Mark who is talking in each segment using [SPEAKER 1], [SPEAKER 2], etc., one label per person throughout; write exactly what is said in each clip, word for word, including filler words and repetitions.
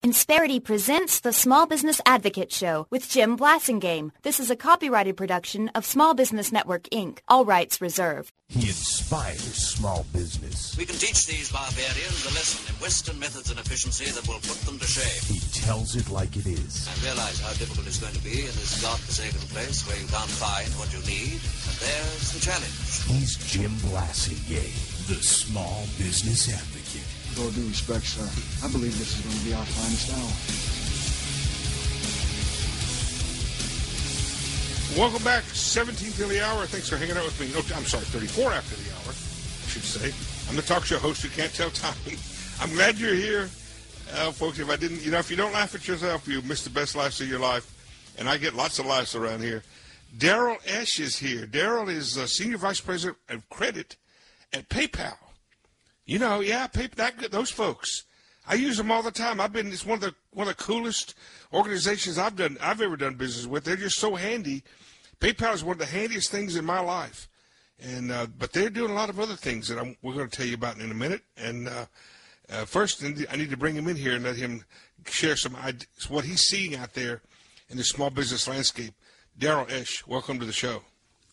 [SPEAKER 1] Insperity presents the Small Business Advocate Show with Jim Blasingame. This is a copyrighted production of Small Business Network, Incorporated. All rights reserved.
[SPEAKER 2] He inspires small business.
[SPEAKER 3] We can teach these barbarians a lesson in Western methods and efficiency that will put them to shame.
[SPEAKER 2] He tells it like it is.
[SPEAKER 3] I realize how difficult it's going to be in this godforsaken place where you can't find what you need, and there's the challenge.
[SPEAKER 2] He's Jim Blasingame, the Small Business Advocate.
[SPEAKER 4] With all due respect, sir, I believe this is going to be our finest hour.
[SPEAKER 5] Welcome back, seventeen till the hour. Thanks for hanging out with me. No, I'm sorry, thirty-four after the hour, I should say. I'm the talk show host who can't tell time. I'm glad you're here, uh, folks. If I didn't, you know, if you don't laugh at yourself, you miss the best laughs of your life. And I get lots of laughs around here. Daryl Esch is here. Daryl is uh, Senior Vice President of Credit at PayPal. You know, yeah, pay, that, those folks. I use them all the time. I've been, it's one of the one of the coolest organizations I've done, I've ever done business with. They're just so handy. PayPal is one of the handiest things in my life. And, uh, but they're doing a lot of other things that I'm, we're going to tell you about in a minute. And, uh, uh, first, I need to bring him in here and let him share some ideas, what he's seeing out there in the small business landscape. Daryl Esch, welcome to the show.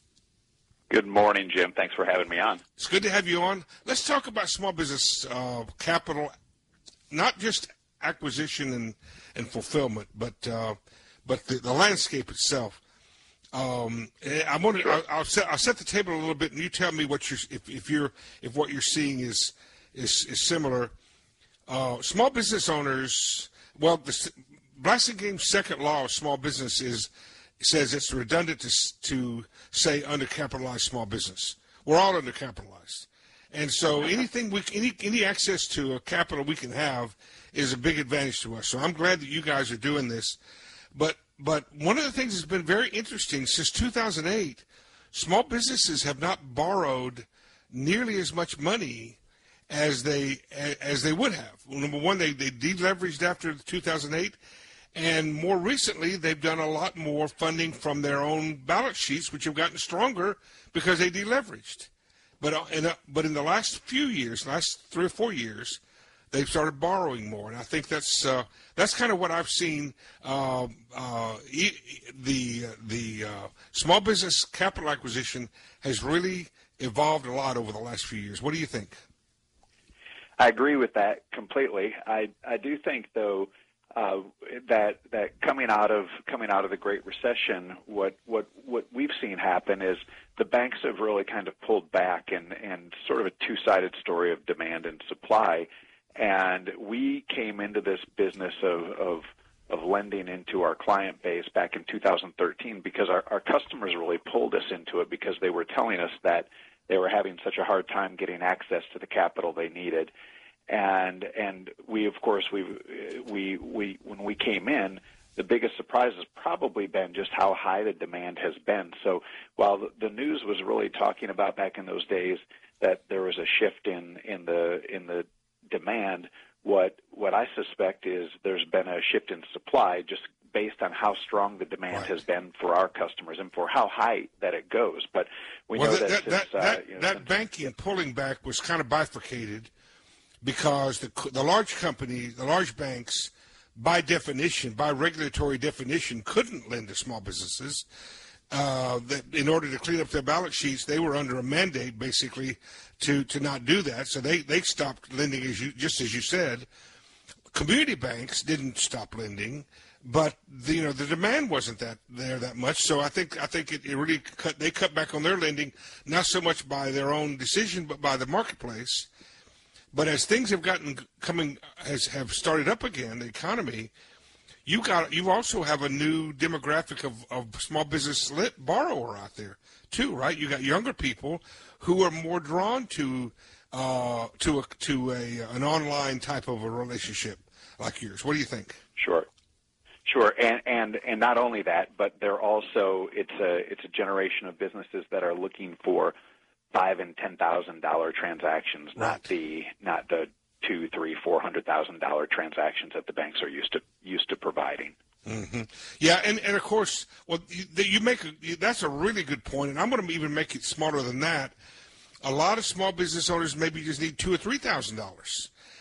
[SPEAKER 6] Good morning, Jim. Thanks for having me on.
[SPEAKER 5] It's good to have you on. Let's talk about small business uh, capital, not just acquisition and, and fulfillment, but uh, but the, the landscape itself. Um, I want to.
[SPEAKER 6] Sure.
[SPEAKER 5] I'll, I'll set I'll set the table a little bit, and you tell me what you're if, if you're if what you're seeing is is, is similar. Uh, small business owners. Well, the Blasingame's second law of small business is. Says it's redundant to, to say undercapitalized small business. We're all undercapitalized. And so anything we any any access to a capital we can have is a big advantage to us. So I'm glad that you guys are doing this. But but one of the things that's been very interesting since two thousand eight, small businesses have not borrowed nearly as much money as they as they would have. Well, number one, they, they deleveraged after two thousand eight. And more recently, they've done a lot more funding from their own balance sheets, which have gotten stronger because they deleveraged. But uh, in, uh, but in the last few years, last three or four years, they've started borrowing more. And I think that's uh, that's kind of what I've seen. Uh, uh, e- the the uh, small business capital acquisition has really evolved a lot over the last few years. What do you think?
[SPEAKER 6] I agree with that completely. I I do think, though, Uh, that that coming out of coming out of the Great Recession, what what what we've seen happen is the banks have really kind of pulled back, and and sort of a two-sided story of demand and supply. And we came into this business of of, of lending into our client base back in two thousand thirteen because our, our customers really pulled us into it because they were telling us that they were having such a hard time getting access to the capital they needed. And and we, of course, we we we when we came in, the biggest surprise has probably been just how high the demand has been. So while the, the news was really talking about back in those days that there was a shift in, in the in the demand, what what I suspect is there's been a shift in supply just based on how strong the demand
[SPEAKER 5] right.
[SPEAKER 6] has been for our customers and for how high that it goes. But we
[SPEAKER 5] well,
[SPEAKER 6] know
[SPEAKER 5] that
[SPEAKER 6] that
[SPEAKER 5] that,
[SPEAKER 6] since,
[SPEAKER 5] that,
[SPEAKER 6] uh,
[SPEAKER 5] that,
[SPEAKER 6] you know,
[SPEAKER 5] that
[SPEAKER 6] since,
[SPEAKER 5] banking pulling back was kind of bifurcated. Because the the large companies, the large banks, by definition, by regulatory definition, couldn't lend to small businesses. Uh, that in order to clean up their balance sheets, they were under a mandate, basically, to, to not do that. So they, they stopped lending, as you just as you said. Community banks didn't stop lending, but the, you know the demand wasn't that there that much. So I think I think it, it really cut. They cut back on their lending, not so much by their own decision, but by the marketplace. But as things have gotten coming, has have started up again, the economy, you got you also have a new demographic of, of small business lit borrower out there too, right? You got younger people who are more drawn to uh, to a, to a an online type of a relationship like yours. What do you think?
[SPEAKER 6] Sure, sure, and and and not only that, but they're also it's a it's a generation of businesses that are looking for five and ten thousand dollar transactions,
[SPEAKER 5] right.
[SPEAKER 6] not the not the two, three, four hundred thousand dollar transactions that the banks are used to used to providing.
[SPEAKER 5] Mm-hmm. Yeah, and, and of course, well, you, you make a, that's a really good point, and I'm going to even make it smarter than that. A lot of small business owners maybe just need two or three thousand dollars,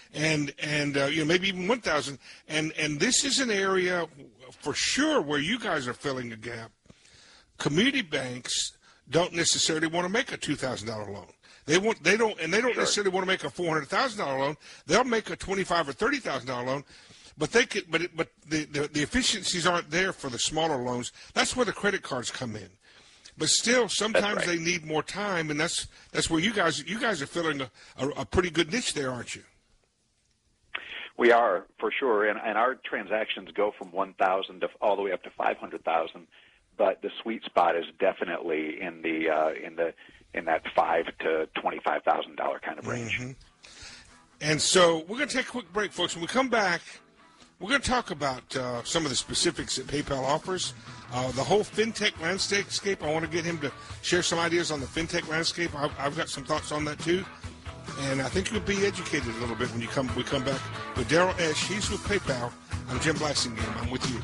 [SPEAKER 5] and and uh, you know maybe even one thousand. And and this is an area for sure where you guys are filling a gap. Community banks don't necessarily want to make a two thousand dollar loan. They want they don't and they don't sure. necessarily want to make a four hundred thousand dollar loan. They'll make a twenty five or thirty thousand dollar loan. But they could, but it, but the, the the efficiencies aren't there for the smaller loans. That's where the credit cards come in. But still, sometimes right. they need more time, and that's that's where you guys you guys are filling a, a, a pretty good niche there, aren't you?
[SPEAKER 6] We are for sure, and and our transactions go from one thousand to all the way up to five hundred thousand. But the sweet spot is definitely in the uh, in the in that five to twenty five thousand dollar kind of range.
[SPEAKER 5] Mm-hmm. And so we're going to take a quick break, folks. When we come back, we're going to talk about uh, some of the specifics that PayPal offers, uh, the whole fintech landscape. I want to get him to share some ideas on the fintech landscape. I've, I've got some thoughts on that too, and I think you'll be educated a little bit when you come. We come back with Daryl Esch. He's with PayPal. I'm Jim Blassingame. I'm with you.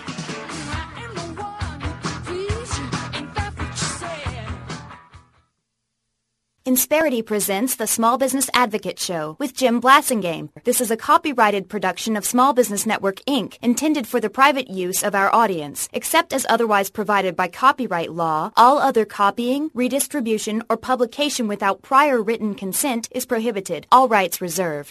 [SPEAKER 1] Insperity presents the Small Business Advocate Show with Jim Blassingame. This is a copyrighted production of Small Business Network, Incorporated, intended for the private use of our audience. Except as otherwise provided by copyright law, all other copying, redistribution, or publication without prior written consent is prohibited. All rights reserved.